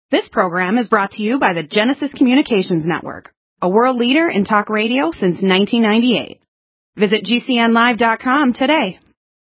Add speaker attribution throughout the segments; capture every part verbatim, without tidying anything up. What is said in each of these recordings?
Speaker 1: This program is brought to you by the Genesis Communications Network, a world leader in talk radio since nineteen ninety-eight. Visit G C N live dot com today.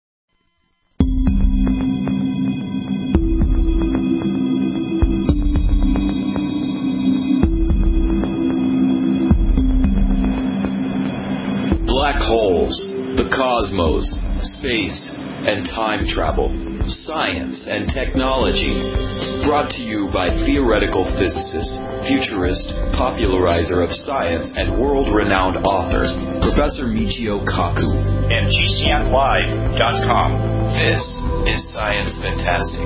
Speaker 2: Black holes, the cosmos, space, and time travel, science and technology. Brought to you by theoretical physicist, futurist, popularizer of science, and world-renowned author, Professor Michio Kaku.
Speaker 3: And G C N live dot com.
Speaker 2: This is Science Fantastic.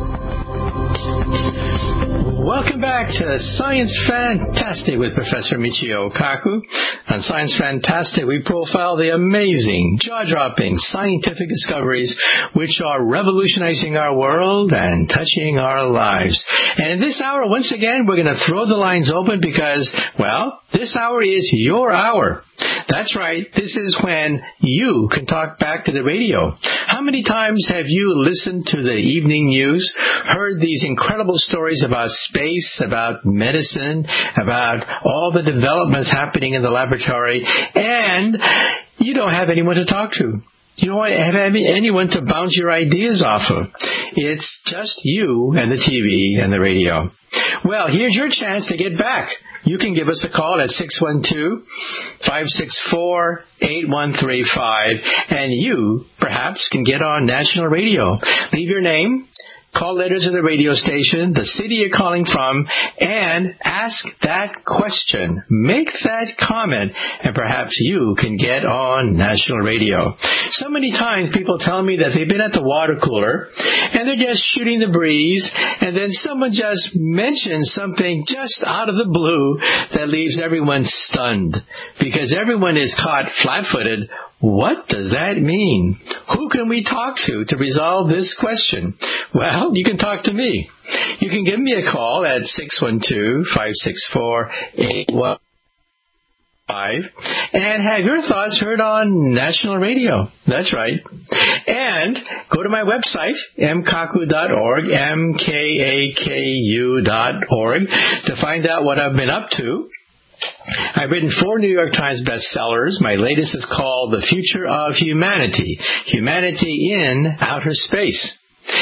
Speaker 4: Welcome back to Science Fantastic with Professor Michio Kaku. On Science Fantastic, we profile the amazing, jaw-dropping scientific discoveries which are revolutionizing our world and touching our lives. And in this hour, once again, we're going to throw the lines open because, well, this hour is your hour. That's right. This is when you can talk back to the radio. How many times have you listened to the evening news, heard these incredible stories about space, about medicine, about all the developments happening in the laboratory, and you don't have anyone to talk to? You don't have anyone to bounce your ideas off of. It's just you and the T V and the radio. Well, here's your chance to get back. You can give us a call at six one two, five six four, eight one three five, and you, perhaps, can get on national radio. Leave your name, call letters to the radio station, the city you're calling from, and ask that question. Make that comment, and perhaps you can get on national radio. So many times people tell me that they've been at the water cooler, and they're just shooting the breeze, and then someone just mentions something just out of the blue that leaves everyone stunned, because everyone is caught flat-footed. What does that mean? Who can we talk to to resolve this question? Well, you can talk to me. You can give me a call at six one two, five six four, eight one five and have your thoughts heard on national radio. That's right. And go to my website, m kaku dot org, M K A K U dot org, to find out what I've been up to. I've written four New York Times bestsellers. My latest is called The Future of Humanity, Humanity in Outer Space.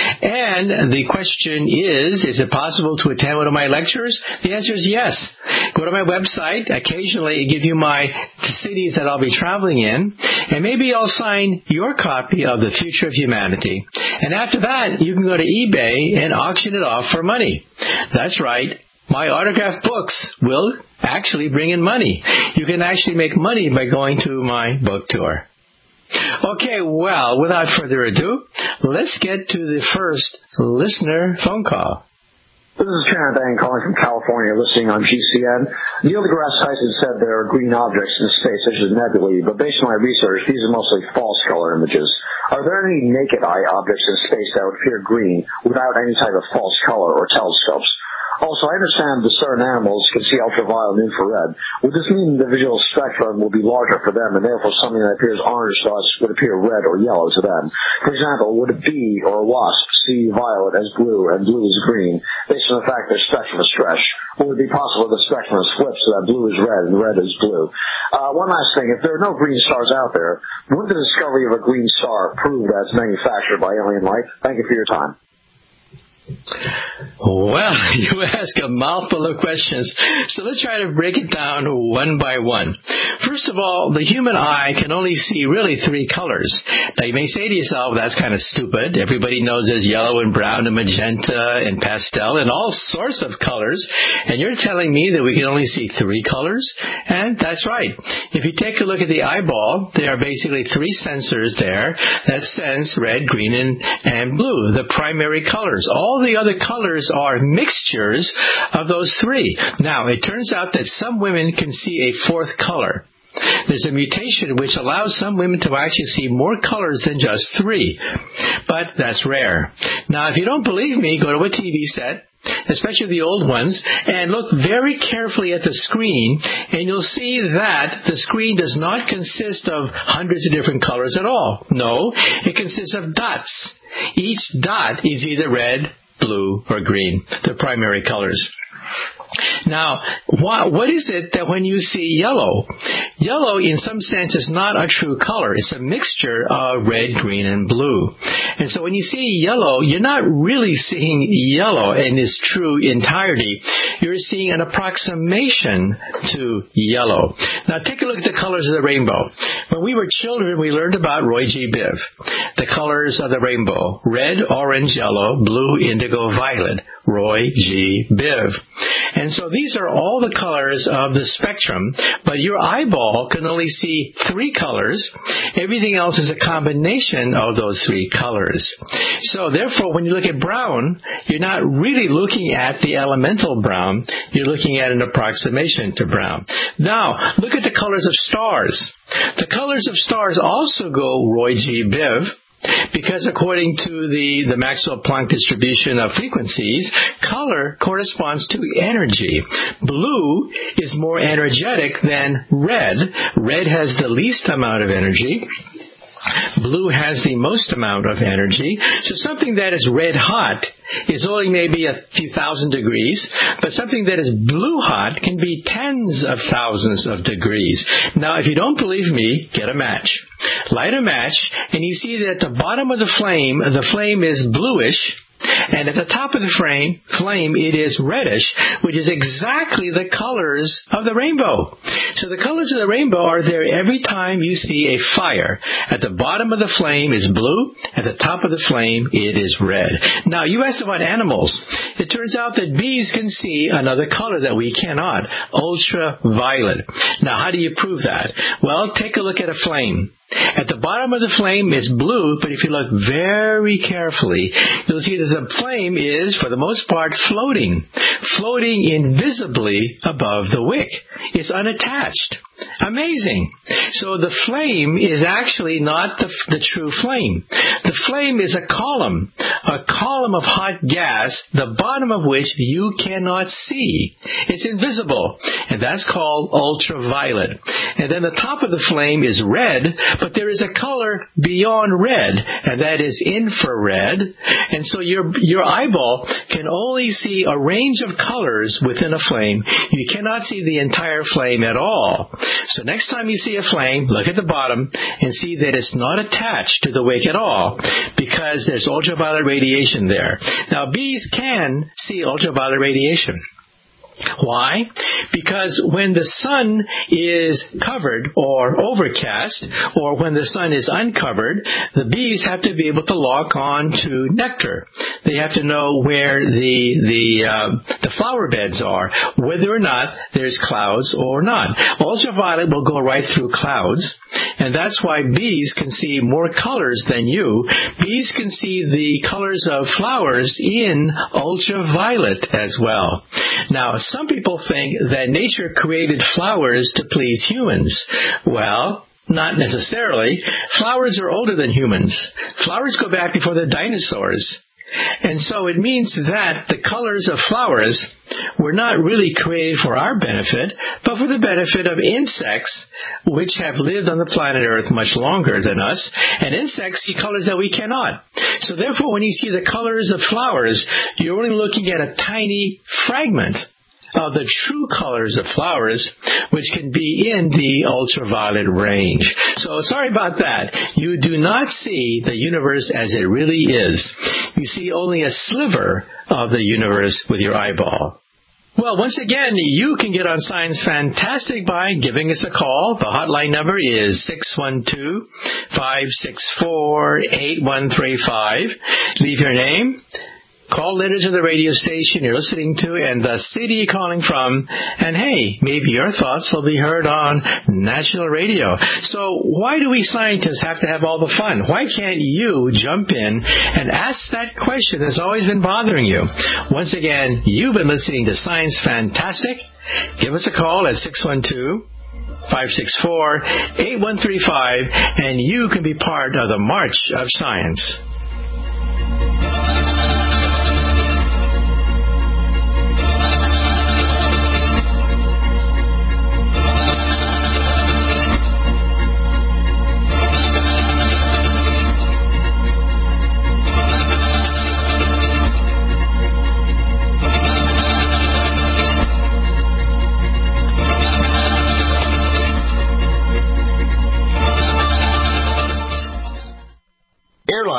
Speaker 4: And the question is, is it possible to attend one of my lectures? The answer is yes. Go to my website. Occasionally, I give you my cities that I'll be traveling in, and maybe I'll sign your copy of The Future of Humanity. And after that, you can go to eBay and auction it off for money. That's right. My autographed books will actually bring in money. You can actually make money by going to my book tour. Okay, well, without further ado, let's get to the first listener phone call.
Speaker 5: This is Sharon Bang calling from California, listening on G C N. Neil deGrasse Tyson said there are green objects in space, such as nebulae, but based on my research, these are mostly false color images. Are there any naked eye objects in space that would appear green without any type of false color or telescopes? Also, I understand that certain animals can see ultraviolet and infrared. Would this mean the visual spectrum will be larger for them, and therefore something that appears orange to us would appear red or yellow to them? For example, would a bee or a wasp see violet as blue and blue as green, based on the fact their spectrum is stretched? Or would it be possible the spectrum is flipped so that blue is red and red is blue? Uh, one last thing, if there are no green stars out there, wouldn't the discovery of a green star prove that it's manufactured by alien life? Thank you for your time.
Speaker 4: Well, you ask a mouthful of questions, so let's try to break it down one by one. First of all, the human eye can only see really three colors. Now, you may say to yourself, that's kind of stupid. Everybody knows there's yellow and brown and magenta and pastel and all sorts of colors, and you're telling me that we can only see three colors? And that's right. If you take a look at the eyeball, there are basically three sensors there that sense red, green, and, and blue, the primary colors. All All the other colors are mixtures of those three. Now, it turns out that some women can see a fourth color. There's a mutation which allows some women to actually see more colors than just three. But that's rare. Now, if you don't believe me, go to a T V set, especially the old ones, and look very carefully at the screen, and you'll see that the screen does not consist of hundreds of different colors at all. No, it consists of dots. Each dot is either red, blue, or green, the primary colors. Now, what, what is it that when you see yellow? Yellow, in some sense, is not a true color. It's a mixture of red, green, and blue. And so when you see yellow, you're not really seeing yellow in its true entirety. You're seeing an approximation to yellow. Now, take a look at the colors of the rainbow. When we were children, we learned about Roy G. Biv. The colors of the rainbow: red, orange, yellow, blue, indigo, violet. Roy G. Biv. And so these are all the colors of the spectrum, but your eyeball can only see three colors. Everything else is a combination of those three colors. So therefore, when you look at brown, you're not really looking at the elemental brown. You're looking at an approximation to brown. Now, look at the colors of stars. The colors of stars also go Roy G. Biv, because according to the, the Maxwell-Planck distribution of frequencies, color corresponds to energy. Blue is more energetic than red. Red has the least amount of energy. Blue has the most amount of energy. So something that is red hot is only maybe a few thousand degrees, but something that is blue hot can be tens of thousands of degrees. Now, if you don't believe me, get a match. Light a match, and you see that at the bottom of the flame, the flame is bluish, and at the top of the flame, flame, it is reddish, which is exactly the colors of the rainbow. So the colors of the rainbow are there every time you see a fire. At the bottom of the flame is blue. At the top of the flame, it is red. Now, you asked about animals. It turns out that bees can see another color that we cannot, ultraviolet. Now, how do you prove that? Well, take a look at a flame. At the bottom of the flame is blue, but if you look very carefully, you'll see that the flame is, for the most part, floating. Floating invisibly above the wick. It's unattached. Amazing. So the flame is actually not the, the true flame. The flame is a column, a column of hot gas, the bottom of which you cannot see. It's invisible, and that's called ultraviolet. And then the top of the flame is red, but there is a color beyond red, and that is infrared. And so your your eyeball can only see a range of colors within a flame. You cannot see the entire flame at all. So next time you see a flame, look at the bottom and see that it's not attached to the wick at all, because there's ultraviolet radiation there. Now, bees can see ultraviolet radiation. Why? Because when the sun is covered or overcast, or when the sun is uncovered, the bees have to be able to lock on to nectar. They have to know where the the uh, the flower beds are, whether or not there's clouds or not. Ultraviolet will go right through clouds, and that's why bees can see more colors than you. Bees can see the colors of flowers in ultraviolet as well. Now, some people think that nature created flowers to please humans. Well, not necessarily. Flowers are older than humans. Flowers go back before the dinosaurs. And so it means that the colors of flowers were not really created for our benefit, but for the benefit of insects, which have lived on the planet Earth much longer than us. And insects see colors that we cannot. So therefore, when you see the colors of flowers, you're only looking at a tiny fragment of the true colors of flowers, which can be in the ultraviolet range. So sorry about that. You do not see the universe as it really is. You see only a sliver of the universe with your eyeball. Well, once again, you can get on Science Fantastic by giving us a call. The hotline number is six one two, five six four, eight one three five. Leave your name, call letters to the radio station you're listening to, and the city you're calling from. And hey, maybe your thoughts will be heard on national radio. So why do we scientists have to have all the fun? Why can't you jump in and ask that question that's always been bothering you? Once again, you've been listening to Science Fantastic. Give us a call at six one two, five six four, eight one three five, and you can be part of the March of Science.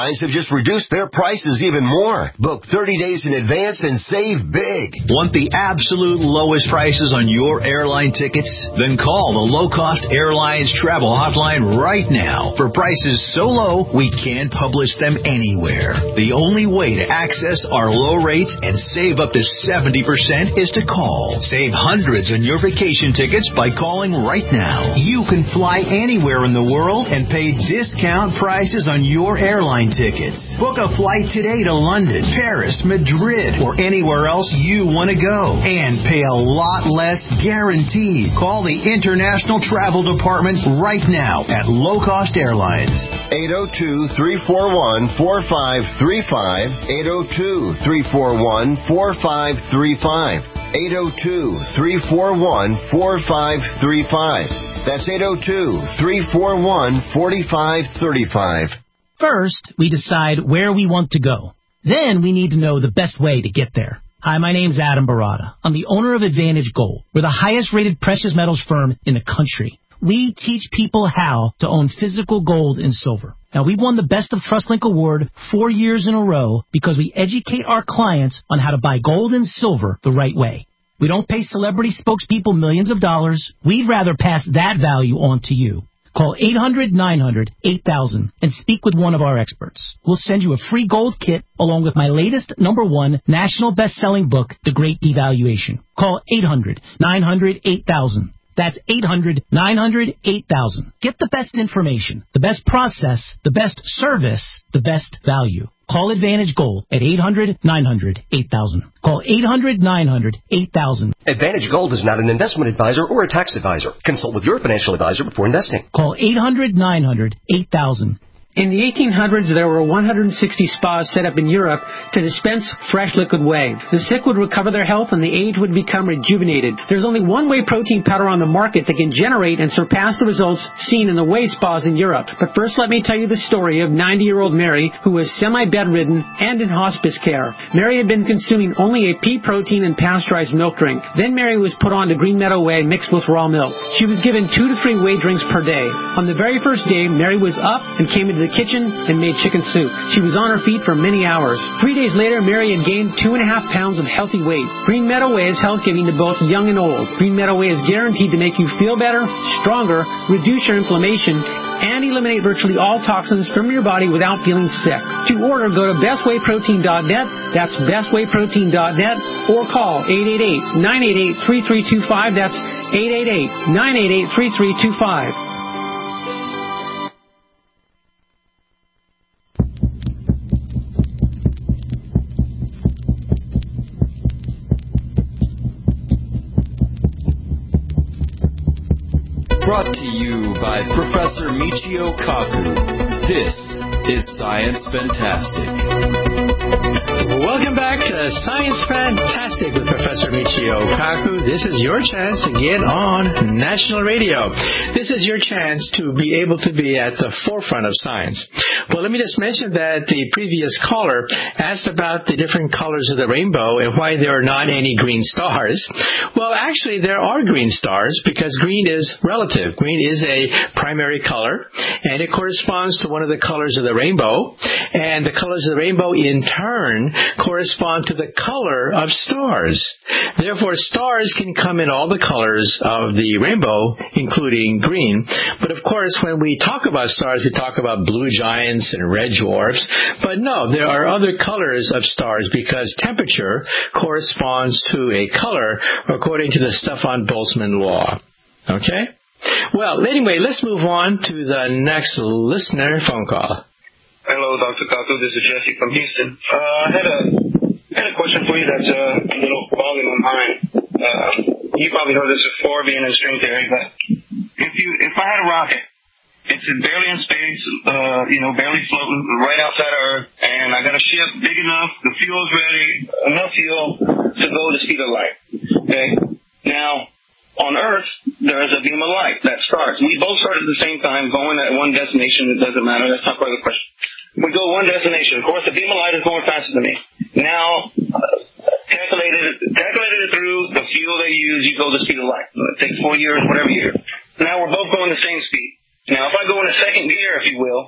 Speaker 6: Airlines have just reduced their prices even more. Book thirty days in advance and save big.
Speaker 7: Want the absolute lowest prices on your airline tickets? Then call the Low Cost Airlines Travel Hotline right now for prices so low we can't publish them anywhere. The only way to access our low rates and save up to seventy percent is to call. Save hundreds on your vacation tickets by calling right now. You can fly anywhere in the world and pay discount prices on your airline tickets. Book a flight today to London, Paris, Madrid, or anywhere else you want to go and pay a lot less guaranteed. Call the International Travel Department right now at Low Cost Airlines.
Speaker 6: eight oh two, three four one, four five three five. eight oh two, three four one, four five three five. eight oh two, three four one, four five three five. That's eight oh two, three four one, four five three five.
Speaker 8: First, we decide where we want to go. Then we need to know the best way to get there. Hi, my name's Adam Barada. I'm the owner of Advantage Gold. We're the highest-rated precious metals firm in the country. We teach people how to own physical gold and silver. Now, we've won the Best of TrustLink Award four years in a row because we educate our clients on how to buy gold and silver the right way. We don't pay celebrity spokespeople millions of dollars. We'd rather pass that value on to you. Call eight hundred, nine hundred, eight thousand and speak with one of our experts. We'll send you a free gold kit along with my latest number one national best-selling book, The Great Devaluation. Call eight hundred, nine hundred, eight thousand. That's eight hundred, nine hundred, eight thousand. Get the best information, the best process, the best service, the best value. Call Advantage Gold at eight hundred, nine hundred, eight thousand. Call eight hundred, nine hundred, eight thousand.
Speaker 9: Advantage Gold is not an investment advisor or a tax advisor. Consult with your financial advisor before investing.
Speaker 8: Call eight hundred, nine hundred, eight thousand.
Speaker 10: In the eighteen hundreds, there were one hundred sixty spas set up in Europe to dispense fresh liquid whey. The sick would recover their health and the aged would become rejuvenated. There's only one whey protein powder on the market that can generate and surpass the results seen in the whey spas in Europe. But first, let me tell you the story of ninety-year-old Mary, who was semi-bedridden and in hospice care. Mary had been consuming only a pea protein and pasteurized milk drink. Then Mary was put on to Green Meadow Whey mixed with raw milk. She was given two to three whey drinks per day. On the very first day, Mary was up and came into the kitchen and made chicken soup. She was on her feet for many hours. Three days later, Mary had gained two and a half pounds of healthy weight. Green Meadow Whey is health-giving to both young and old. Green Meadow Whey is guaranteed to make you feel better, stronger, reduce your inflammation, and eliminate virtually all toxins from your body without feeling sick. To order, go to best whey protein dot net. That's best whey protein dot net, or call eight eight eight, nine eight eight, three three two five. That's eight eight eight, nine eight eight, three three two five.
Speaker 2: Brought to you by Professor Michio Kaku. This is Science Fantastic.
Speaker 4: Welcome back to Science Fantastic with Professor Michio Kaku. This is your chance to get on national radio. This is your chance to be able to be at the forefront of science. Well, let me just mention that the previous caller asked about the different colors of the rainbow and why there are not any green stars. Well, actually, there are green stars because green is relative. Green is a primary color, and it corresponds to one of the colors of the rainbow, and the colors of the rainbow, in turn, correspond to the color of stars. Therefore, stars can come in all the colors of the rainbow, including green. But, of course, when we talk about stars, we talk about blue giants and red dwarfs. But, no, there are other colors of stars because temperature corresponds to a color according to the Stefan-Boltzmann law. Okay? Well, anyway, let's move on to the next listener phone call.
Speaker 11: Hello, Doctor Kaku. This is Jesse from Houston. Uh, I had a had a question for you that's uh, a little boggling my mind. Uh, you probably heard this before, being in string theory, but if you if I had a rocket, it's barely in space, uh, you know, barely floating right outside of Earth, and I got a ship big enough, the fuel's ready, enough fuel to go the speed of light. Okay, now. On Earth, there is a beam of light that starts. We both start at the same time, going at one destination. It doesn't matter. That's not part of the question. We go one destination. Of course, the beam of light is going faster than me. Now, uh, calculated, calculated it through the fuel they use, you go the speed of light. It takes four years, whatever year. Now, we're both going the same speed. Now, if I go in a second gear, if you will,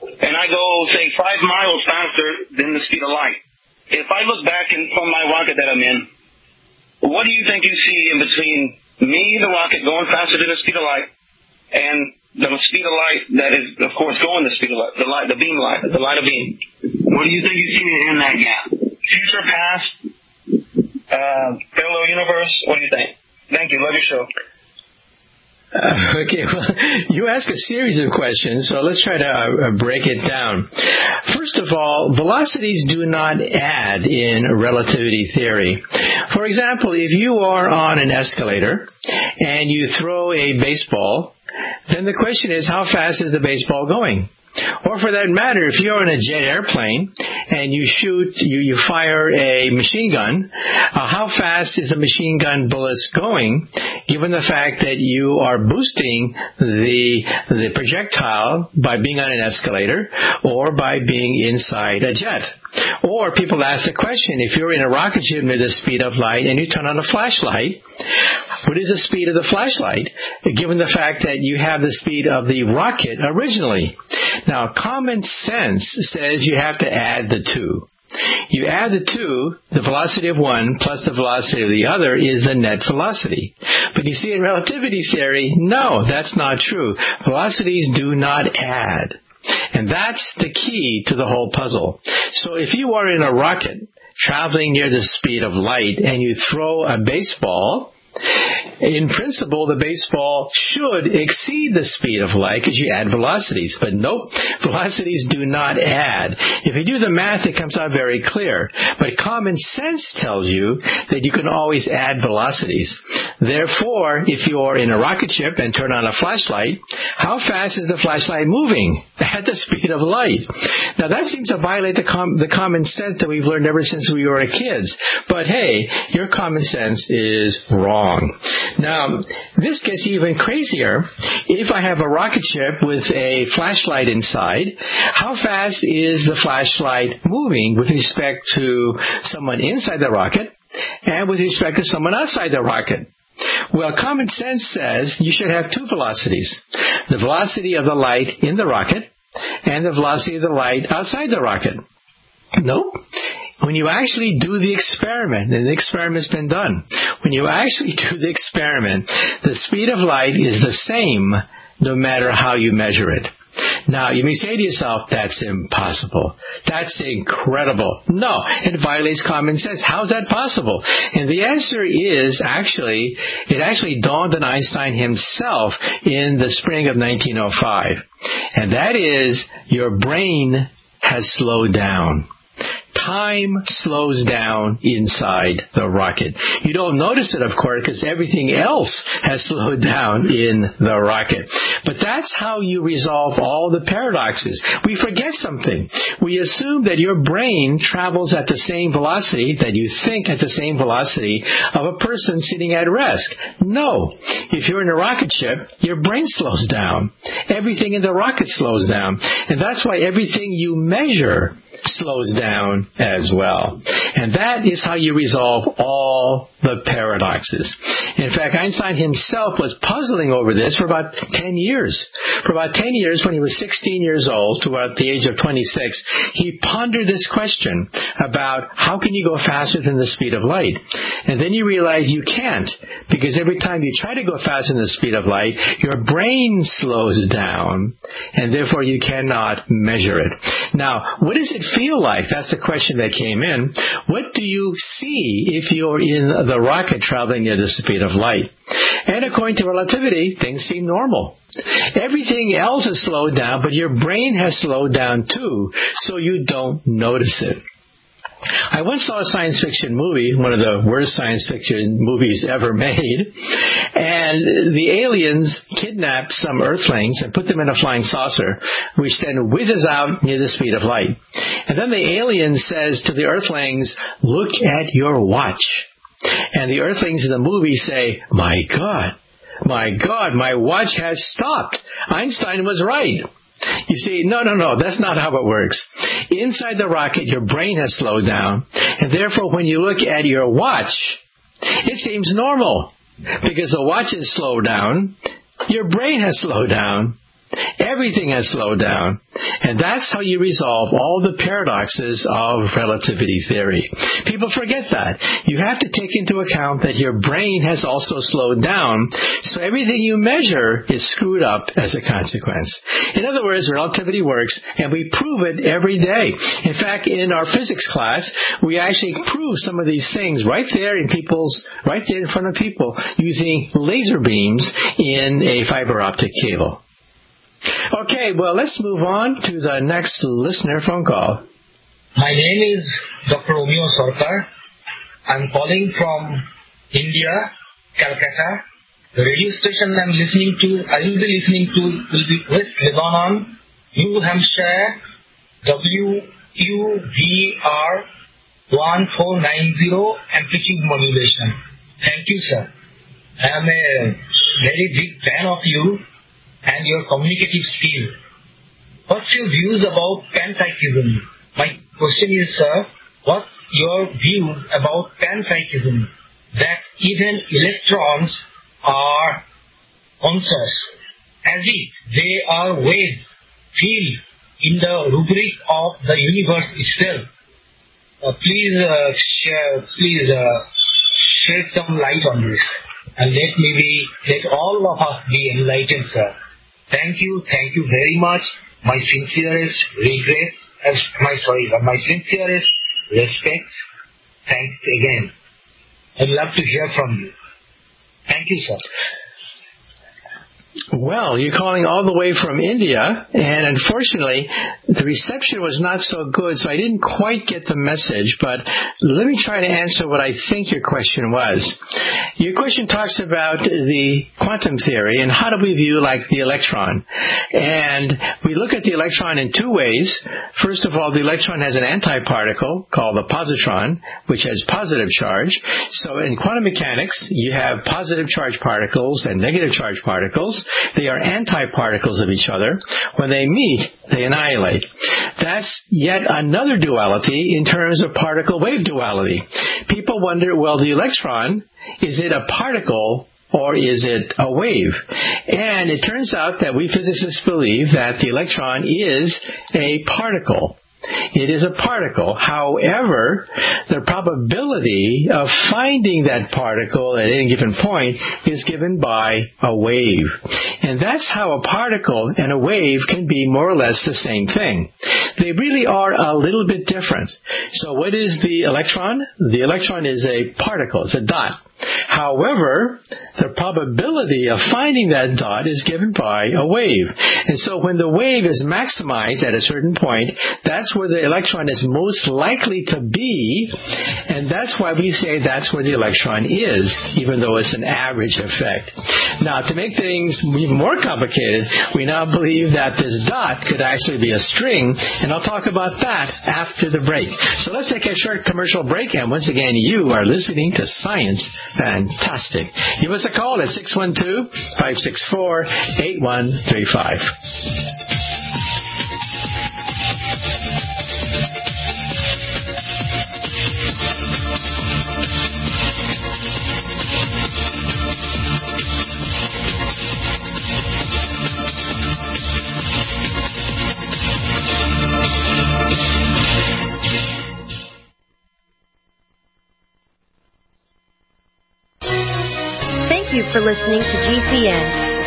Speaker 11: and I go, say, five miles faster than the speed of light. If I look back in, from my rocket that I'm in, what do you think you see in between me, the rocket, going faster than the speed of light, and the speed of light that is, of course, going the speed of light, the light, the beam light, the light of beam? What do you think you see in that gap? Future, past, uh, parallel universe? What do you think? Thank you. Love your show.
Speaker 4: Uh, okay, well, you ask a series of questions, so let's try to uh, break it down. First of all, velocities do not add in relativity theory. For example, if you are on an escalator and you throw a baseball, then the question is, how fast is the baseball going? Or for that matter, if you're on a jet airplane and you shoot, you, you fire a machine gun, uh, how fast is the machine gun bullets going, given the fact that you are boosting the the projectile by being on an escalator or by being inside a jet? Or people ask the question, if you're in a rocket ship near the speed of light and you turn on a flashlight, what is the speed of the flashlight, given the fact that you have the speed of the rocket originally? Now, common sense says you have to add the two. You add the two, the velocity of one plus the velocity of the other is the net velocity. But you see, in relativity theory, no, that's not true. Velocities do not add. And that's the key to the whole puzzle. So if you are in a rocket traveling near the speed of light and you throw a baseball, in principle, the baseball should exceed the speed of light because you add velocities. But nope, velocities do not add. If you do the math, it comes out very clear. But common sense tells you that you can always add velocities. Therefore, if you are in a rocket ship and turn on a flashlight, how fast is the flashlight moving? At the speed of light. Now, that seems to violate the, com- the common sense that we've learned ever since we were kids. But hey, your common sense is wrong. Now, this gets even crazier. If I have a rocket ship with a flashlight inside, how fast is the flashlight moving with respect to someone inside the rocket and with respect to someone outside the rocket? Well, common sense says you should have two velocities. The velocity of the light in the rocket and the velocity of the light outside the rocket. Nope. When you actually do the experiment, and the experiment's been done, when you actually do the experiment, the speed of light is the same no matter how you measure it. Now, you may say to yourself, that's impossible. That's incredible. No, it violates common sense. How is that possible? And the answer is actually, it actually dawned on Einstein himself in the spring of nineteen oh five. And that is, your brain has slowed down. Time slows down inside the rocket. You don't notice it, of course, because everything else has slowed down in the rocket. But that's how you resolve all the paradoxes. We forget something. We assume that your brain travels at the same velocity, that you think at the same velocity of a person sitting at rest. No. If you're in a rocket ship, your brain slows down. Everything in the rocket slows down. And that's why everything you measure slows down as well. And that is how you resolve all the paradoxes. In fact, Einstein himself was puzzling over this for about ten years. For about ten years, when he was sixteen years old, to about the age of twenty-six, he pondered this question about how can you go faster than the speed of light? And then you realize you can't, because every time you try to go faster than the speed of light, your brain slows down, and therefore you cannot measure it. Now, what does it feel like? That's the question that came in. What do you see if you're in the rocket traveling near the speed of light? And according to relativity, things seem normal. Everything else is slowed down, but your brain has slowed down too, so you don't notice it. I once saw a science fiction movie, one of the worst science fiction movies ever made, and the aliens kidnapped some Earthlings and put them in a flying saucer, which then whizzes out near the speed of light. And then the alien says to the Earthlings, "Look at your watch." And the Earthlings in the movie say, "My God, my God, my watch has stopped. Einstein was right." You see, no, no, no, that's not how it works. Inside the rocket, your brain has slowed down, and therefore when you look at your watch, it seems normal, because the watch is slowed down, your brain has slowed down, Everything has slowed down. And that's how you resolve all the paradoxes of relativity theory. People forget that. You have to take into account that your brain has also slowed down, so everything you measure is screwed up as a consequence. In other words, relativity works, and we prove it every day. In fact, in our physics class, we actually prove some of these things right there in people's, right there in front of people using laser beams in a fiber optic cable. Okay, well, let's move on to the next listener phone call.
Speaker 12: My name is Doctor Romeo Sarkar. I'm calling from India, Calcutta. The radio station I'm listening to, I will be listening to, will be West Lebanon, New Hampshire, W U V R one four nine zero amplitude modulation. Thank you, sir. I am a very big fan of you and your communicative skill. What's your views about panpsychism? My question is, sir, what's your views about panpsychism? That even electrons are conscious, as if they are waves filled in the rubric of the universe itself. Uh, please, uh, share, please uh, shed some light on this, and let me be, let all of us be enlightened, sir. Thank you, thank you very much. My sincerest regret, uh, my sorry, uh, my sincerest respect. Thanks again. I'd love to hear from you. Thank you, sir.
Speaker 4: Well, you're calling all the way from India, and unfortunately, the reception was not so good, so I didn't quite get the message, but let me try to answer what I think your question was. Your question talks about the quantum theory and how do we view, like, the electron. And we look at the electron in two ways. First of all, the electron has an antiparticle called the positron, which has positive charge. So in quantum mechanics, you have positive charge particles and negative charge particles. They are antiparticles of each other. When they meet, they annihilate. That's yet another duality in terms of particle-wave duality. People wonder, well, the electron, is it a particle or is it a wave? And it turns out that we physicists believe that the electron is a particle. It is a particle. However, the probability of finding that particle at any given point is given by a wave. And that's how a particle and a wave can be more or less the same thing. They really are a little bit different. So what is the electron? The electron is a particle. It's a dot. However, the probability of finding that dot is given by a wave. And so when the wave is maximized at a certain point, that's where the electron is most likely to be, and that's why we say that's where the electron is, even though it's an average effect. Now, to make things even more complicated, we now believe that this dot could actually be a string, and I'll talk about that after the break. So let's take a short commercial break, and once again, you are listening to Science Fantastic. Give us a call at six one two, five six four, eight one three five.
Speaker 13: Thank you for listening to G C N.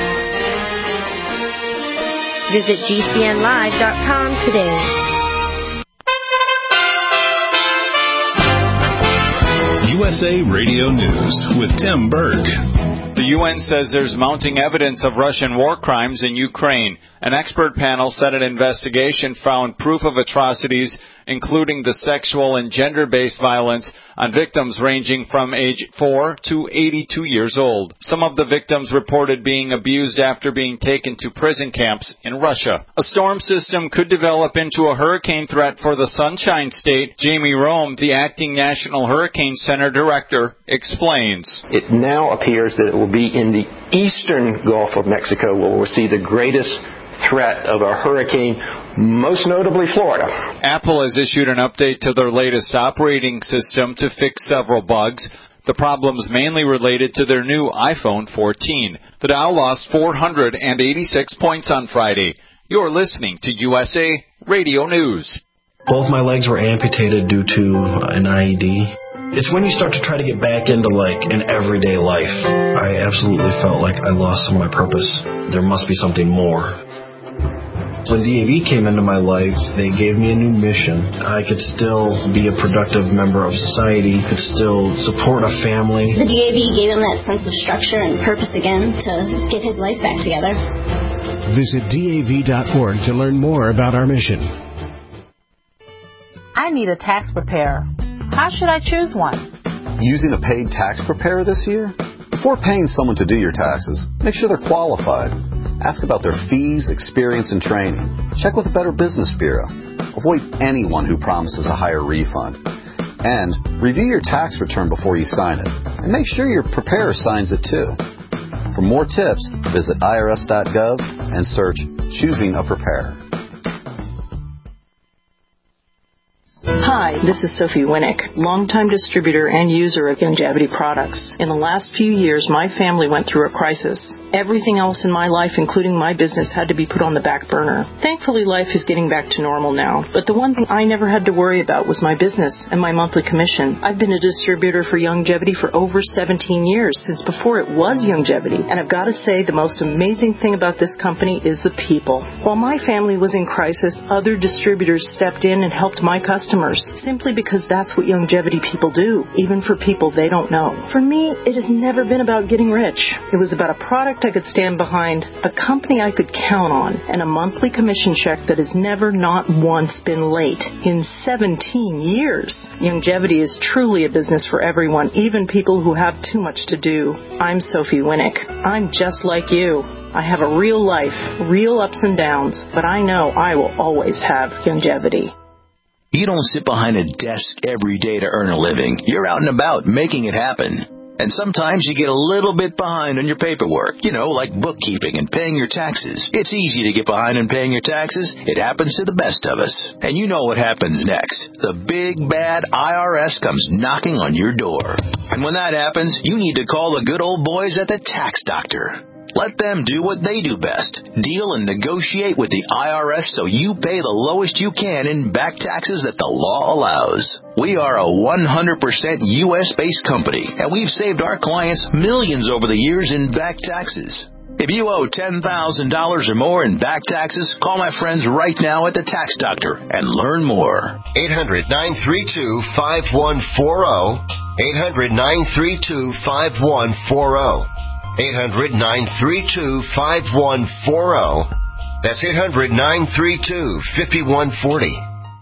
Speaker 13: Visit G C N live dot com today.
Speaker 14: U S A Radio News with Tim Berg.
Speaker 15: The U N says there's mounting evidence of Russian war crimes in Ukraine. An expert panel said an investigation found proof of atrocities, including the sexual and gender-based violence on victims ranging from age four to eighty-two years old. Some of the victims reported being abused after being taken to prison camps in Russia. A storm system could develop into a hurricane threat for the Sunshine State. Jamie Rome, the acting National Hurricane Center director, explains.
Speaker 16: It now appears that it will be in the eastern Gulf of Mexico where we'll see the greatest threat of a hurricane, most notably Florida.
Speaker 15: Apple has issued an update to their latest operating system to fix several bugs. The problems mainly related to their new iPhone fourteen. The Dow lost four hundred eighty-six points on Friday. You're listening to U S A Radio News.
Speaker 17: Both my legs were amputated due to an I E D. It's when you start to try to get back into, like, an everyday life. I absolutely felt like I lost some of my purpose. There must be something more. When D A V came into my life, they gave me a new mission. I could still be a productive member of society, could still support a family.
Speaker 18: The D A V gave him that sense of structure and purpose again to get his life back together.
Speaker 19: Visit D A V dot org to learn more about our mission.
Speaker 20: I need a tax preparer. How should I choose one?
Speaker 21: Using a paid tax preparer this year? Before paying someone to do your taxes, make sure they're qualified. Ask about their fees, experience, and training. Check with the Better Business Bureau. Avoid anyone who promises a higher refund. And review your tax return before you sign it. And make sure your preparer signs it too. For more tips, visit I R S dot gov and search Choosing a Preparer.
Speaker 22: Hi, this is Sophie Winnick, longtime distributor and user of Youngevity products. In the last few years, my family went through a crisis. Everything else in my life, including my business, had to be put on the back burner. Thankfully, life is getting back to normal now, but the one thing I never had to worry about was my business and my monthly commission. I've been a distributor for Youngevity for over seventeen years, since before it was Youngevity, and I've got to say the most amazing thing about this company is the people. While my family was in crisis, other distributors stepped in and helped my customers, simply because that's what Youngevity people do, even for people they don't know. For me, it has never been about getting rich. It was about a product I could stand behind, a company I could count on, and a monthly commission check that has never not once been late in seventeen years. Youngevity is truly a business for everyone, even people who have too much to do. I'm Sophie Winnick. I'm just like you. I have a real life, real ups and downs, but I know I will always have Youngevity.
Speaker 7: You don't sit behind a desk every day to earn a living. You're out and about making it happen. And sometimes you get a little bit behind on your paperwork, you know, like bookkeeping and paying your taxes. It's easy to get behind on paying your taxes. It happens to the best of us. And you know what happens next. The big, bad I R S comes knocking on your door. And when that happens, you need to call the good old boys at the Tax Doctor. Let them do what they do best. Deal and negotiate with the I R S so you pay the lowest you can in back taxes that the law allows. We are a one hundred percent U S-based company, and we've saved our clients millions over the years in back taxes. If you owe ten thousand dollars or more in back taxes, call my friends right now at the Tax Doctor and learn more.
Speaker 6: eight hundred, nine three two, five one four zero. eight hundred, nine three two, five one four zero. eight hundred, nine three two, five one four zero. That's eight hundred, nine three two, five one four zero.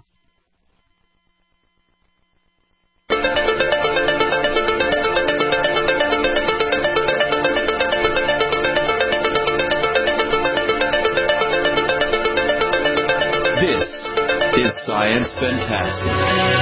Speaker 2: This is Science Fantastic.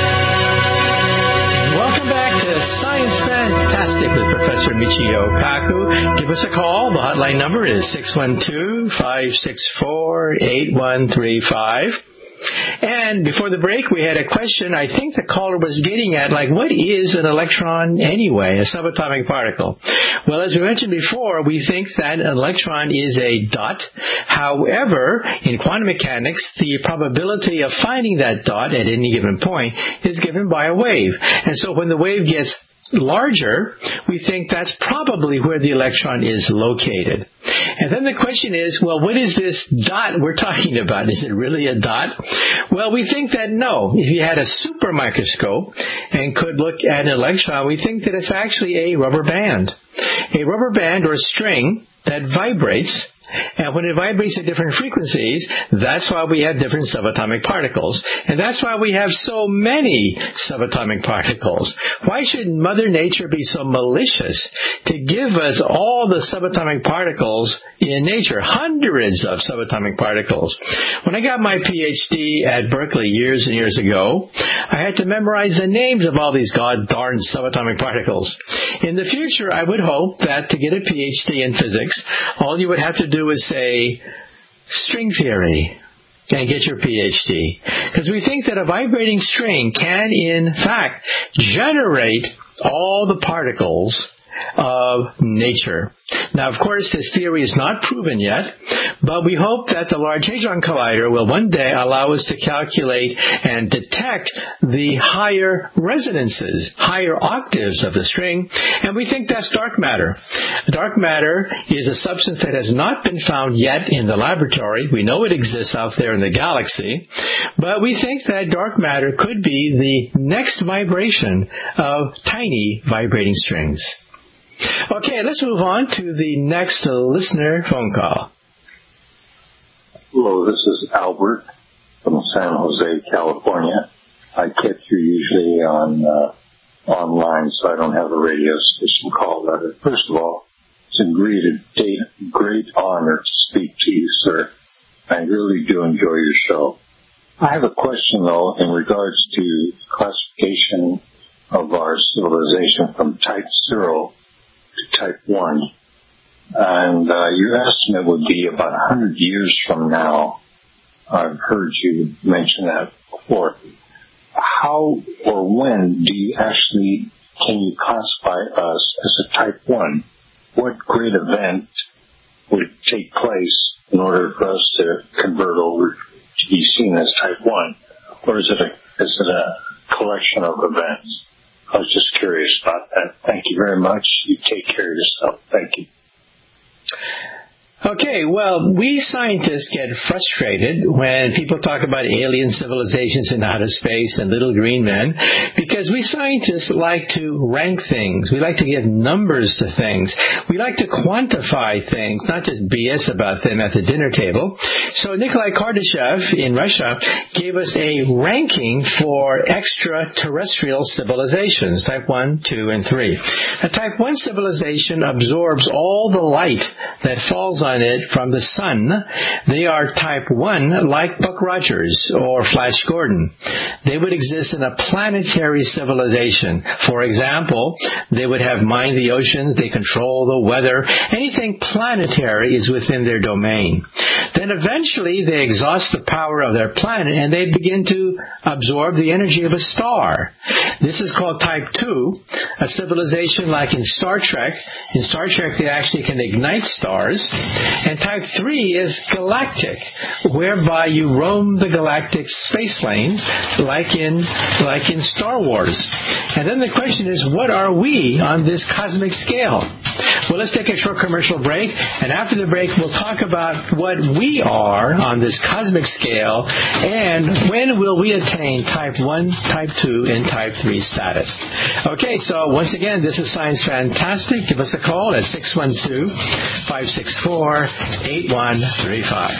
Speaker 4: Welcome back to Science Fantastic with Professor Michio Kaku. Give us a call. The hotline number is six one two, five six four, eight one three five. And before the break, we had a question I think the caller was getting at, like, what is an electron anyway, a subatomic particle? Well, as we mentioned before, we think that an electron is a dot. However, in quantum mechanics, the probability of finding that dot at any given point is given by a wave. And so when the wave gets larger, we think that's probably where the electron is located. And then the question is, well, what is this dot we're talking about? Is it really a dot? Well, we think that no. If you had a super microscope and could look at an electron, we think that it's actually a rubber band. A rubber band or string that vibrates. And when it vibrates at different frequencies, that's why we have different subatomic particles. And that's why we have so many subatomic particles. Why should Mother Nature be so malicious to give us all the subatomic particles in nature? Hundreds of subatomic particles. When I got my P H D at Berkeley years and years ago, I had to memorize the names of all these god darn subatomic particles. In the future, I would hope that to get a P H D in physics, all you would have to do is say string theory and get your P H D. Because we think that a vibrating string can, in fact, generate all the particles of nature. Now, of course, this theory is not proven yet, but we hope that the Large Hadron Collider will one day allow us to calculate and detect the higher resonances, higher octaves of the string, and we think that's dark matter. Dark matter is a substance that has not been found yet in the laboratory. We know it exists out there in the galaxy, but we think that dark matter could be the next vibration of tiny vibrating strings. Okay, let's move on to the next listener phone call.
Speaker 1: Hello, this is Albert from San Jose, California. I catch you usually on uh, online, so I don't have a radio station call. First of all, it's a great, great honor to speak to you, sir. I really do enjoy your show. I have a question, though, in regards to classification of our civilization from type zero to type one. And uh, your estimate would be about one hundred years from now. I've heard you mention that before. How or when do you actually, can you classify us as a type one? What great event would take place in order for us to convert over to be seen as type one? Or is it a, is it a collection of events? I was just curious about that. Thank you very much. You take care of yourself. Thank you.
Speaker 4: Okay, well, we scientists get frustrated when people talk about alien civilizations in outer space and little green men, because we scientists like to rank things. We like to give numbers to things. We like to quantify things, not just B S about them at the dinner table. So Nikolai Kardashev in Russia gave us a ranking for extraterrestrial civilizations, type one, two, and three. A type one civilization absorbs all the light that falls on it from the sun. They are type one, like Buck Rogers or Flash Gordon. They would exist in a planetary civilization. For example, they would have mined the oceans, they control the weather. Anything planetary is within their domain. Then eventually they exhaust the power of their planet and they begin to absorb the energy of a star. This is called type two, a civilization like in Star Trek. In Star Trek they actually can ignite stars. And type three is galactic, whereby you roam the galactic space lanes like in like in Star Wars. And then the question is, what are we on this cosmic scale? Well, let's take a short commercial break, and after the break we'll talk about what we are on this cosmic scale and when will we attain type one, type two, and type three status. Okay, so once again, this is Science Fantastic. Give us a call at six one two, five six four, eight one three five.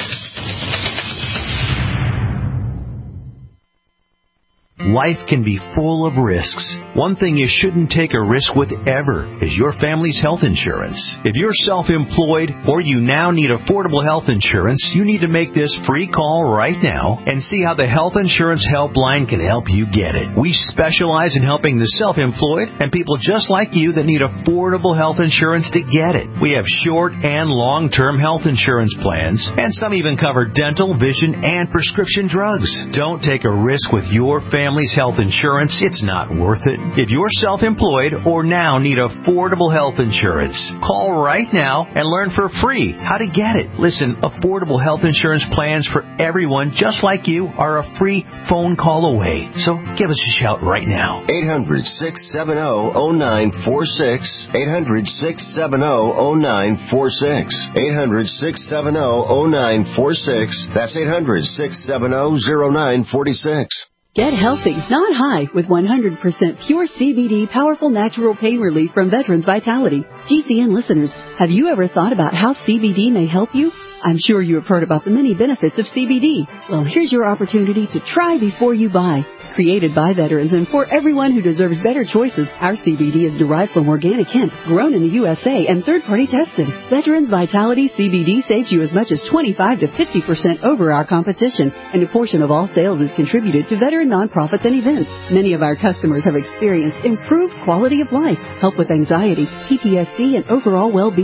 Speaker 7: Life can be full of risks. One thing you shouldn't take a risk with ever is your family's health insurance. If you're self-employed or you now need affordable health insurance, you need to make this free call right now and see how the Health Insurance Helpline can help you get it. We specialize in helping the self-employed and people just like you that need affordable health insurance to get it. We have short and long-term health insurance plans, and some even cover dental, vision, and prescription drugs. Don't take a risk with your family. Family's health insurance, it's not worth it. If you're self-employed or now need affordable health insurance, call right now and learn for free how to get it. Listen, affordable health insurance plans for everyone just like you are a free phone call away. So give us a shout right now.
Speaker 6: eight hundred, six seven zero, zero nine four six. eight hundred, six seven zero, zero nine four six. eight hundred, six seven zero, zero nine four six. That's eight hundred, six seven zero, zero nine four six.
Speaker 3: Get healthy, not high, with one hundred percent pure C B D powerful natural pain relief from Veterans Vitality. G C N listeners, have you ever thought about how C B D may help you? I'm sure you have heard about the many benefits of C B D. Well, here's your opportunity to try before you buy. Created by veterans and for everyone who deserves better choices, our C B D is derived from organic hemp, grown in the U S A and third-party tested. Veterans Vitality C B D saves you as much as twenty-five to fifty percent over our competition, and a portion of all sales is contributed to veteran nonprofits and events. Many of our customers have experienced improved quality of life, help with anxiety, P T S D, and overall well-being.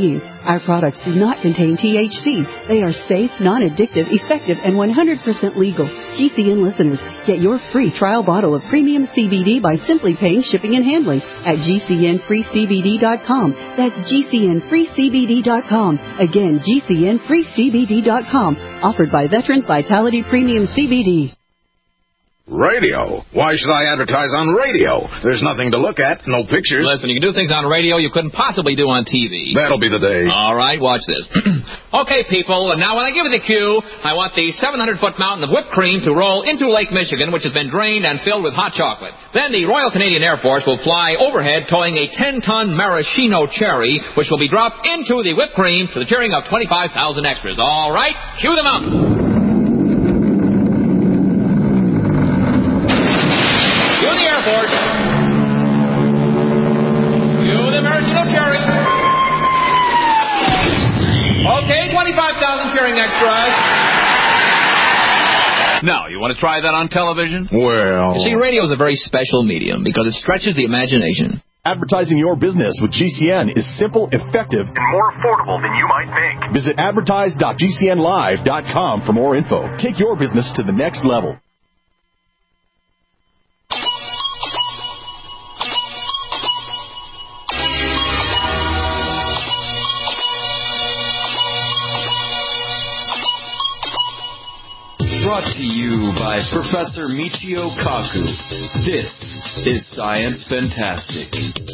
Speaker 3: Our products do not contain T H C. They are safe, non-addictive, effective, and one hundred percent legal. G C N listeners, get your free trial bottle of premium C B D by simply paying shipping and handling at G C N free C B D dot com. That's G C N free C B D dot com. Again, G C N free C B D dot com. Offered by Veterans Vitality Premium C B D.
Speaker 5: Radio? Why should I advertise on radio? There's nothing to look at, no pictures.
Speaker 9: Listen, you can do things on radio you couldn't possibly do on T V.
Speaker 5: That'll be the day.
Speaker 9: All right, watch this. Okay, people, and now when I give you the cue, I want the seven hundred foot mountain of whipped cream to roll into Lake Michigan, which has been drained and filled with hot chocolate. Then the Royal Canadian Air Force will fly overhead towing a ten ton maraschino cherry, which will be dropped into the whipped cream to the cheering of twenty-five thousand extras. All right, cue them up. Force. You the maraschino cherry. Okay, twenty-five thousand cheering extras. Now, you want to try that on television?
Speaker 5: Well...
Speaker 9: You see, radio is a very special medium because it stretches the imagination.
Speaker 23: Advertising your business with G C N is simple, effective, and more affordable than you might think. Visit advertise dot G C N live dot com for more info. Take your business to the next level.
Speaker 2: Brought to you by Professor Michio Kaku. This is Science Fantastic.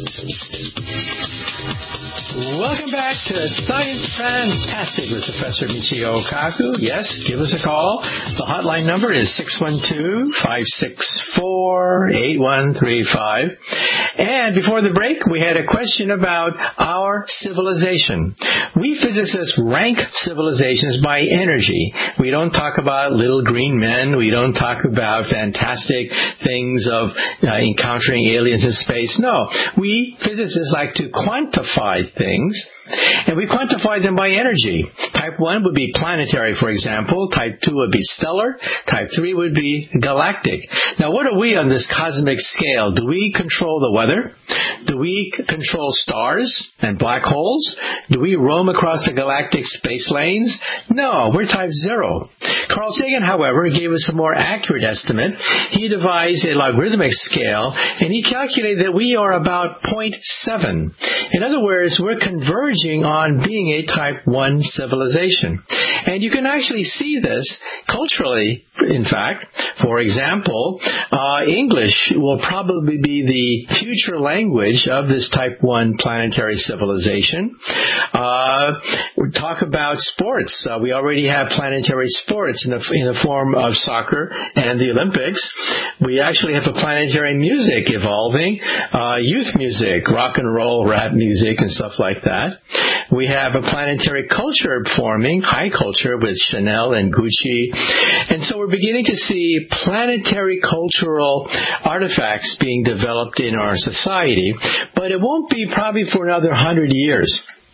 Speaker 4: Welcome back to Science Fantastic with Professor Michio Kaku. Yes, give us a call. The hotline number is six one two, five six four, eight one three five. And before the break, we had a question about our civilization. We physicists rank civilizations by energy. We don't talk about little green men. We don't talk about fantastic things of uh, encountering aliens in space. No, we physicists like to quantify things, and we quantify them by energy. Type one would be planetary, for example. Type two would be stellar. Type three would be galactic. Now, what are we on this cosmic scale? Do we control the weather? Do we c- control stars and black holes? Do we roam across the galactic space lanes? No, we're type zero. Carl Sagan, however, gave us a more accurate estimate. He devised a logarithmic scale, and he calculated that we are about zero point seven. In other words, we're converging on being a type one civilization. And you can actually see this culturally, in fact. For example, uh, English will probably be the future language of this type one planetary civilization. Uh, we talk about sports. Uh, we already have planetary sports in the, in the form of soccer and the Olympics. We actually have a planetary music evolving, uh, youth music, rock and roll, rap music, and stuff like that. We have a planetary culture forming, high culture, with Chanel and Gucci. And so we're beginning to see planetary cultural artifacts being developed in our society, but it won't be probably for another hundred years.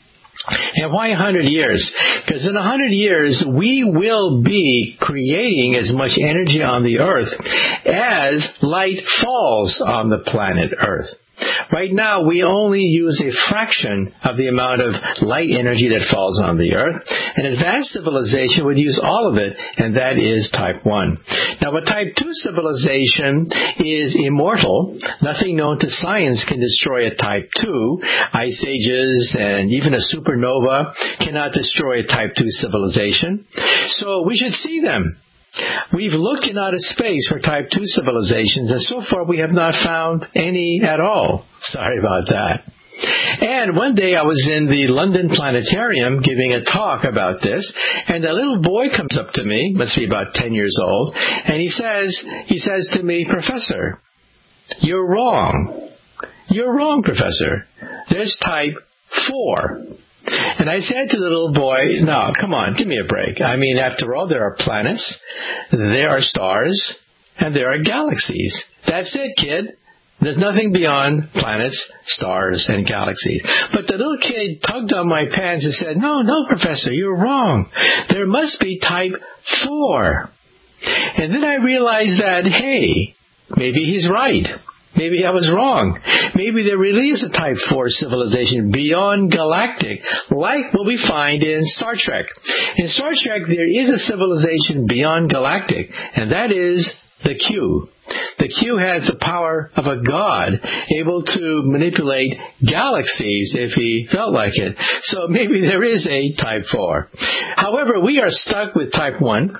Speaker 4: And why one hundred years? Because in one hundred years, we will be creating as much energy on the Earth as light falls on the planet Earth. Right now, we only use a fraction of the amount of light energy that falls on the Earth. An advanced civilization would use all of it, and that is type one. Now, a type two civilization is immortal. Nothing known to science can destroy a type two. Ice ages and even a supernova cannot destroy a type two civilization. So we should see them. We've looked in outer space for type two civilizations, and so far we have not found any at all. Sorry about that. And one day I was in the London Planetarium giving a talk about this, and a little boy comes up to me, must be about ten years old, and he says, he says to me, "Professor, you're wrong. You're wrong, Professor. There's type four. And I said to the little boy, "No, come on, give me a break. I mean, after all, there are planets, there are stars, and there are galaxies. That's it, kid. There's nothing beyond planets, stars, and galaxies." But the little kid tugged on my pants and said, "No, no, Professor, you're wrong. There must be type four. And then I realized that, hey, maybe he's right. maybe I was wrong. Maybe there really is a Type four civilization beyond galactic, like what we find in Star Trek. In Star Trek, there is a civilization beyond galactic, and that is the Q. The Q has the power of a god, able to manipulate galaxies if he felt like it. So maybe there is a Type four. However, we are stuck with Type one.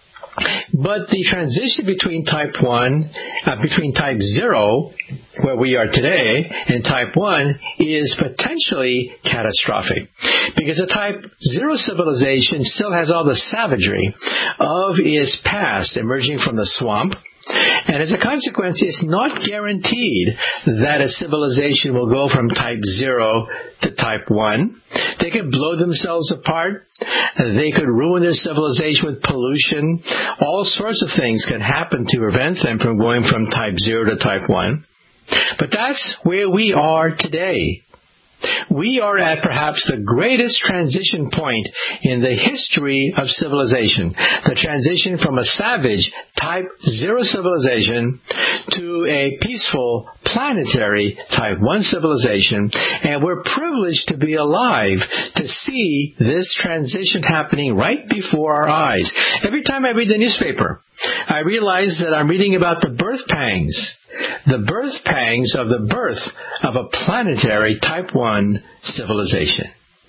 Speaker 4: But the transition between Type one, uh, between Type zero, where we are today, and Type one is potentially catastrophic. Because a Type zero civilization still has all the savagery of its past emerging from the swamp. And as a consequence, it's not guaranteed that a civilization will go from Type zero to Type one. They could blow themselves apart. They could ruin their civilization with pollution. All sorts of things can happen to prevent them from going from Type zero to Type one. But that's where we are today. We are at perhaps the greatest transition point in the history of civilization. The transition from a savage Type zero civilization to a peaceful planetary Type one civilization. And we're privileged to be alive to see this transition happening right before our eyes. Every time I read the newspaper, I realize that I'm reading about the birth pangs. The birth pangs of the birth of a planetary Type one civilization.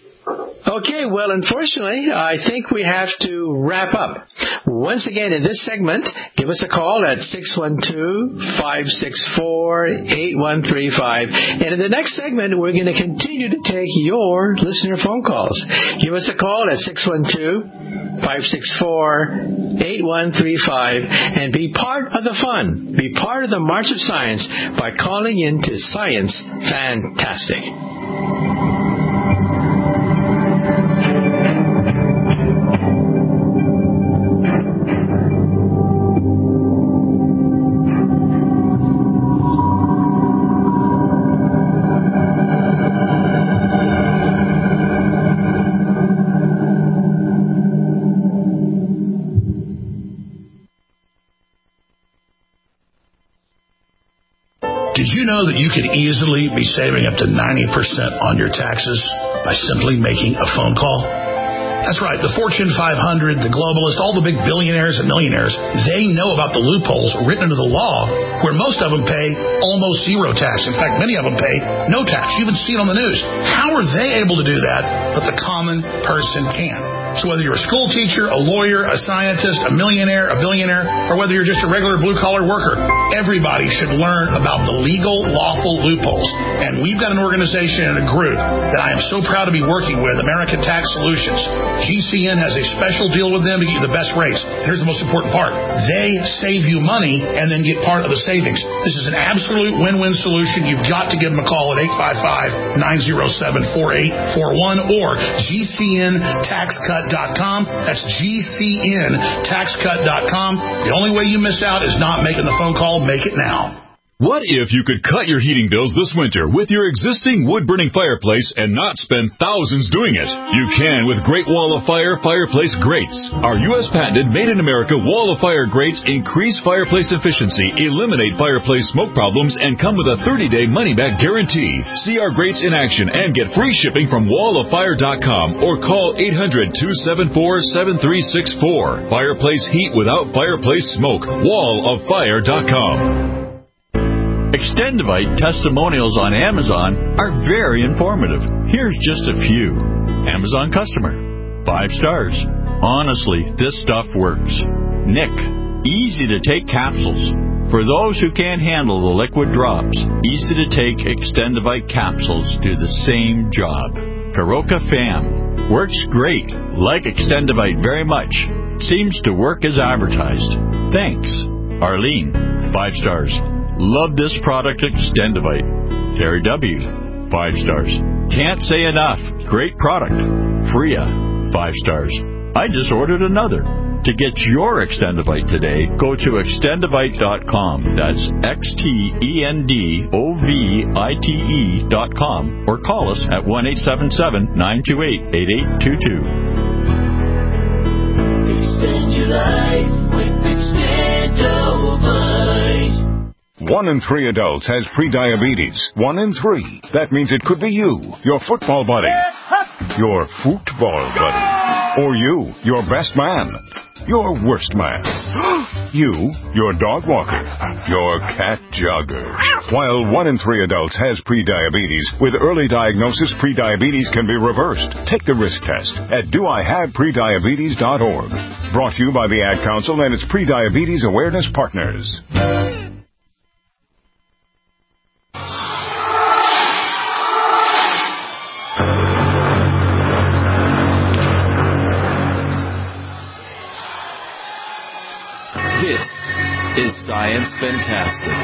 Speaker 4: Okay, well, unfortunately, I think we have to wrap up. Once again, in this segment, give us a call at six one two, five six four, eight one three five. And in the next segment, we're going to continue to take your listener phone calls. Give us a call at six one two, five six four, eight one three five and be part of the fun. Be part of the March of Science by calling in to Science Fantastic.
Speaker 8: Did you know that you could easily be saving up to ninety percent on your taxes by simply making a phone call? That's right. The Fortune five hundred, the globalists, all the big billionaires and millionaires, they know about the loopholes written into the law where most of them pay almost zero tax. In fact, many of them pay no tax. You even see it on the news. How are they able to do that, but the common person can't? So whether you're a school teacher, a lawyer, a scientist, a millionaire, a billionaire, or whether you're just a regular blue-collar worker, everybody should learn about the legal, lawful loopholes. And we've got an organization and a group that I am so proud to be working with, American Tax Solutions. G C N has a special deal with them to get you the best rates. And here's the most important part. They save you money and then get part of the savings. This is an absolute win-win solution. You've got to give them a call at eight five five, nine oh seven, four eight four one or G C N tax cut dot com. That's G C N tax cut dot com. The only way you miss out is not making the phone call. Make it now.
Speaker 23: What if you could cut your heating bills this winter with your existing wood-burning fireplace and not spend thousands doing it? You can with Great Wall of Fire Fireplace Grates. Our U S patented made-in-America Wall of Fire grates increase fireplace efficiency, eliminate fireplace smoke problems, and come with a thirty-day money-back guarantee. See our grates in action and get free shipping from wall of fire dot com or call eight hundred, two seven four, seven three six four. Fireplace heat without fireplace smoke. wall of fire dot com.
Speaker 10: Extendivite testimonials on Amazon are very informative. Here's just a few. Amazon customer. Five stars. Honestly, this stuff works. Nick. Easy to take capsules. For those who can't handle the liquid drops, easy to take Extendivite capsules do the same job. Karoka Fam. Works great. Like Extendivite very much. Seems to work as advertised. Thanks. Arlene. Five stars. Love this product, Extendivite. Terry W. Five stars. Can't say enough. Great product. Freya. Five stars. I just ordered another. To get your Extendivite today, go to extendivite dot com. That's X T E N D O V I T E dot com. Or call us at one eight seven seven, nine two eight, eight eight two two.
Speaker 11: Extend your life with Extendivite. One in three adults has prediabetes. One in three. That means it could be you, your football buddy, your football buddy, or you, your best man, your worst man, you, your dog walker, your cat jogger. While one in three adults has prediabetes, with early diagnosis, prediabetes can be reversed. Take the risk test at do I have prediabetes dot org. Brought to you by the Ad Council and its Prediabetes Awareness Partners.
Speaker 2: This is Science Fantastic.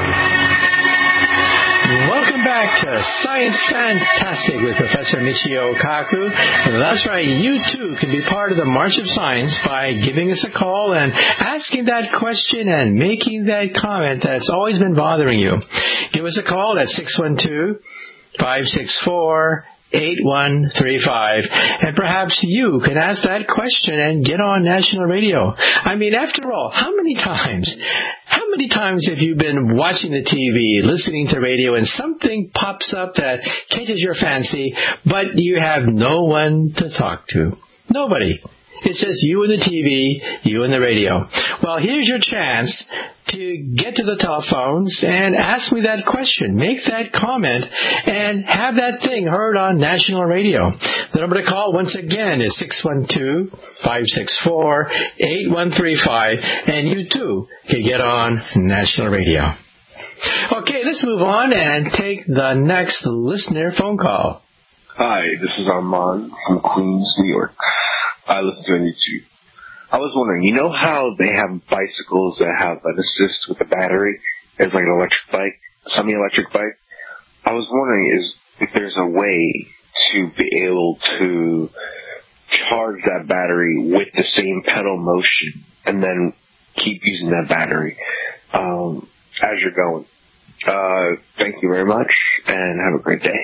Speaker 4: Welcome back to Science Fantastic with Professor Michio Kaku. That's right, you too can be part of the March of Science by giving us a call and asking that question and making that comment that's always been bothering you. Give us a call at six one two, five six four, eight one three five, and perhaps you can ask that question and get on national radio. I mean, after all, how many times, how many times have you been watching the T V, listening to radio, and something pops up that catches your fancy, but you have no one to talk to? Nobody. It's just you and the T V, you and the radio. Well, here's your chance to get to the telephones and ask me that question. Make that comment and have that thing heard on national radio. The number to call, once again, is six one two, five six four, eight one three five, and you too can get on national radio. Okay, let's move on and take the next listener phone call.
Speaker 12: Hi, this is Armand from Queens, New York. I listen to YouTube. I was wondering, you know how they have bicycles that have an assist with a battery? It's like an electric bike, a semi-electric bike. I was wondering is if there's a way to be able to charge that battery with the same pedal motion and then keep using that battery um, as you're going. Uh, thank you very much, and have a great day.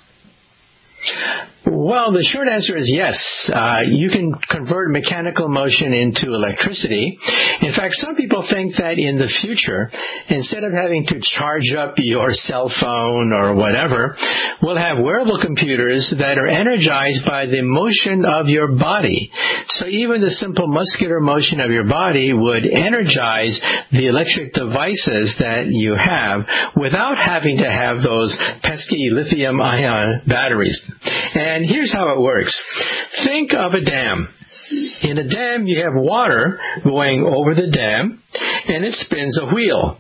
Speaker 4: Well, the short answer is yes. Uh, you can convert mechanical motion into electricity. In fact, some people think that in the future, instead of having to charge up your cell phone or whatever, we'll have wearable computers that are energized by the motion of your body. So even the simple muscular motion of your body would energize the electric devices that you have without having to have those pesky lithium-ion batteries. And here's how it works. Think of a dam. In a dam, you have water going over the dam, and it spins a wheel.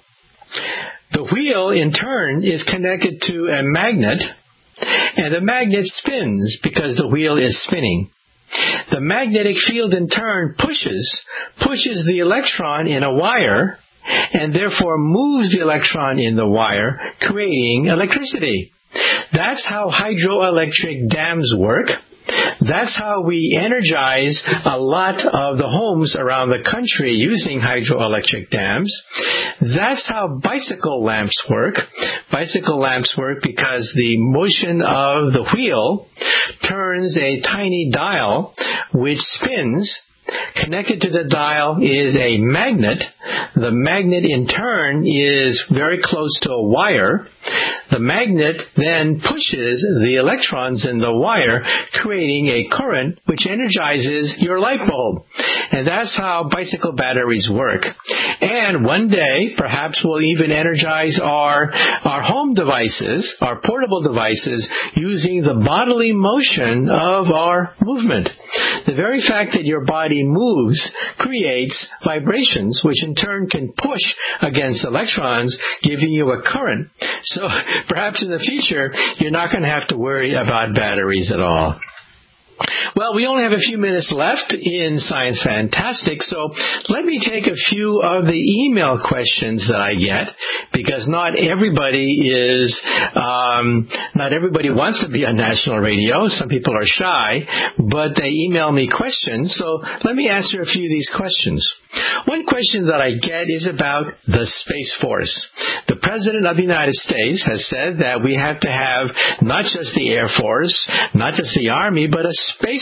Speaker 4: The wheel, in turn, is connected to a magnet, and the magnet spins because the wheel is spinning. The magnetic field, in turn, pushes, pushes the electron in a wire, and therefore moves the electron in the wire, creating electricity. That's how hydroelectric dams work. That's how we energize a lot of the homes around the country using hydroelectric dams. That's how bicycle lamps work. Bicycle lamps work because the motion of the wheel turns a tiny dial which spins. Connected to the dial is a magnet. The magnet, in turn, is very close to a wire. The magnet then pushes the electrons in the wire, creating a current which energizes your light bulb. And that's how bicycle batteries work. And one day, perhaps we'll even energize our, our home devices, our portable devices, using the bodily motion of our movement. The very fact that your body moves creates vibrations, which in turn can push against electrons, giving you a current. So perhaps in the future, you're not going to have to worry about batteries at all. Well, we only have a few minutes left in Science Fantastic, so let me take a few of the email questions that I get, because not everybody is, um, not everybody wants to be on national radio. Some people are shy, but they email me questions, so let me answer a few of these questions. One question that I get is about the Space Force. The President of the United States has said that we have to have not just the Air Force, not just the Army, but a Space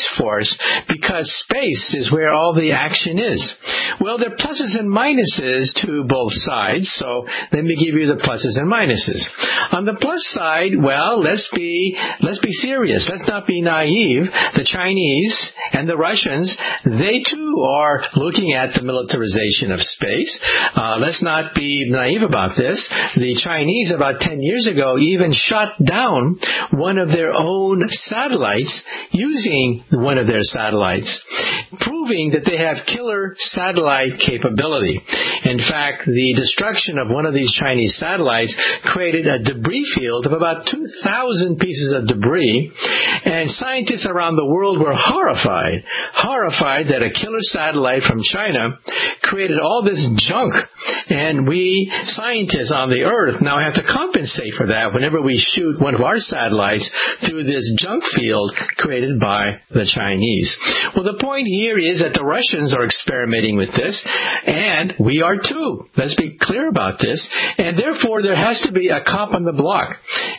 Speaker 4: Space Force because space is where all the action is. Well, there are pluses and minuses to both sides, so let me give you the pluses and minuses. On the plus side, well, let's be let's be serious. Let's not be naive. The Chinese and the Russians, they too are looking at the militarization of space. Uh, let's not be naive about this. The Chinese, about ten years ago, even shot down one of their own satellites using one of their satellites, proving that they have killer satellite capability. In fact, the destruction of one of these Chinese satellites created a debris field of about two thousand pieces of debris, and scientists around the world were horrified, horrified that a killer satellite from China created all this junk, and we scientists on the Earth now have to compensate for that whenever we shoot one of our satellites through this junk field created by the Chinese. Well, the point here is that the Russians are experimenting with this, and we are too. Let's be clear about this. And therefore, there has to be a cop on the block.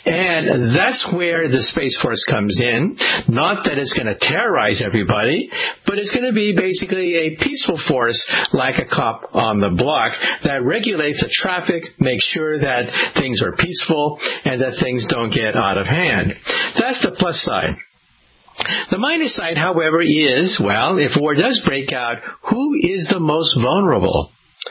Speaker 4: And that's where the Space Force comes in. Not that it's going to terrorize everybody, but it's going to be basically a peaceful force like a cop on the block that regulates the traffic, makes sure that things are peaceful, and that things don't get out of hand. That's the plus side. The minus side, however, is, well, if war does break out, who is the most vulnerable?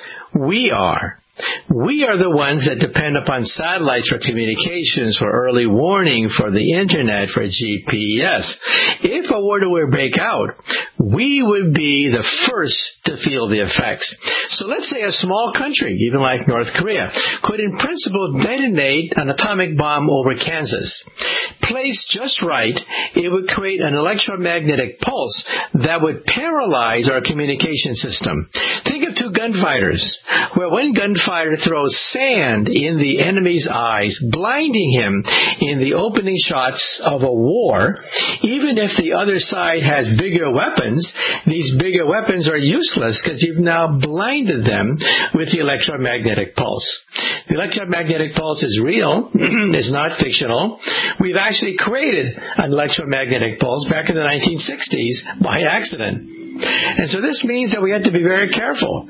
Speaker 4: We are. We are the ones that depend upon satellites for communications, for early warning, for the internet, for G P S. If a war were to break out, we would be the first to feel the effects. So let's say a small country, even like North Korea, could in principle detonate an atomic bomb over Kansas. Placed just right, it would create an electromagnetic pulse that would paralyze our communication system. Think of two gunfighters, where one gunfighter throws sand in the enemy's eyes, blinding him in the opening shots of a war. Even if the other side has bigger weapons, these bigger weapons are useless because you've now blinded them with the electromagnetic pulse. The electromagnetic pulse is real. It's not fictional. We've actually created an electromagnetic pulse back in the nineteen sixties by accident. And so this means that we have to be very careful.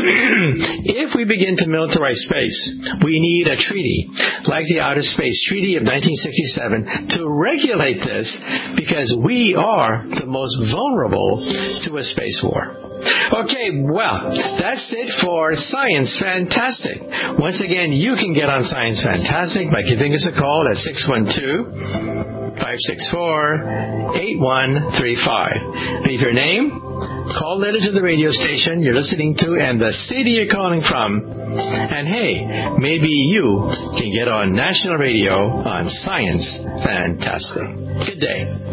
Speaker 4: If we begin to militarize space, we need a treaty, like the Outer Space Treaty of nineteen sixty-seven, to regulate this, because we are the most vulnerable to a space war. Okay, well, that's it for Science Fantastic. Once again, you can get on Science Fantastic by giving us a call at six one two, five six four, eight one three five. Leave your name, call letter to the radio station you're listening to, and the city you're calling from. And hey, maybe you can get on national radio on Science Fantastic. Good day.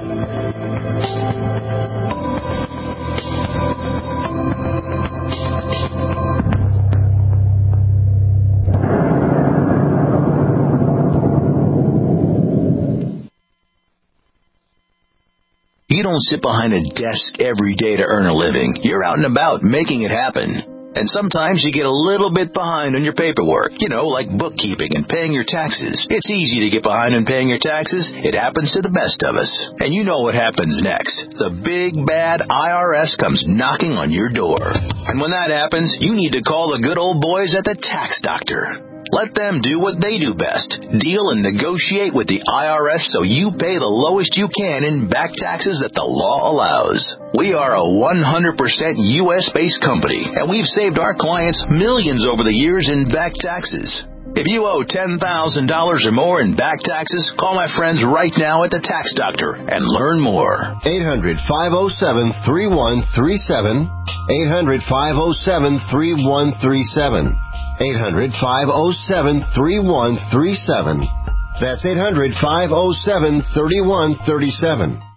Speaker 13: You don't sit behind a desk every day to earn a living. You're out and about making it happen. And sometimes you get a little bit behind on your paperwork, you know, like bookkeeping and paying your taxes. It's easy to get behind on paying your taxes. It happens to the best of us. And you know what happens next. The big, bad I R S comes knocking on your door. And when that happens, you need to call the good old boys at the Tax Doctor. Let them do what they do best. Deal and negotiate with the I R S so you pay the lowest you can in back taxes that the law allows. We are a one hundred percent U S-based company, and we've saved our clients millions over the years in back taxes. If you owe ten thousand dollars or more in back taxes, call my friends right now at the Tax Doctor and learn more.
Speaker 6: eight hundred, five oh seven, three one three seven. eight hundred, five oh seven, three one three seven. eight hundred, five oh seven, three one three seven. That's eight hundred, five oh seven, three one three seven.